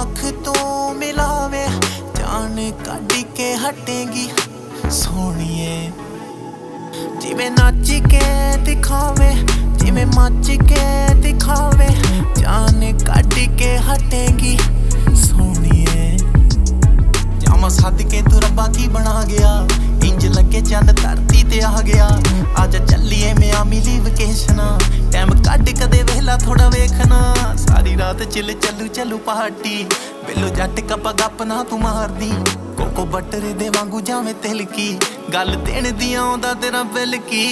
अख तो मिलावे जान कढ़ के हटेगी सोहणीए। जिवें नच के दिखावे जिवें मच के दिखावे जान कढ़ के हटेगी सोहणीए। जामा सद के तू रब्बा की बना गया इंज लगे चंद धरती ते आ गया। आजा चलिए मियामी ली वेकेशना टाइम कढ़ कदे वेला थोड़ा वेखना। सारी रात चिल चलू चलू पार्टी बिलो जट कपा गप ना तू मारदी। कोको बटर दे वांगू जावे तिलकी गल देण दी आउंदा तेरा बिल की।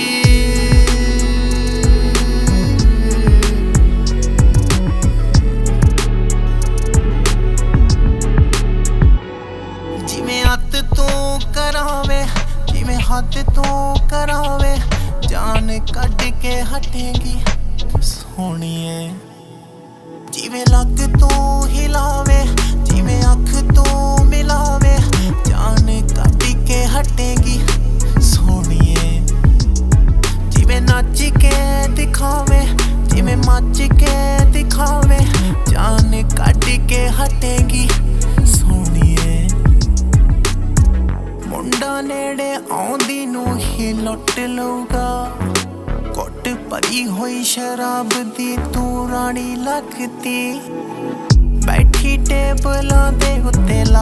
जिवें हत्थ तू करावे जिवें हद तू करावे जान कढ़ के हटेगी सोहणीए। जिवें लक तू हिलावे जिवें अख तू मिलावे जान कढ़ के हटेगी सोहणीए। जिवें नच के दिखावे जिवें मच के दिखावे जान कढ़ के हटेगी सोहणीए। मुंडा नेड़े आउंदी नू ही लुट लऊगा घुट भरी हुई शराब दी तू रानी लगती। बैठी टेबलां दे उत्ते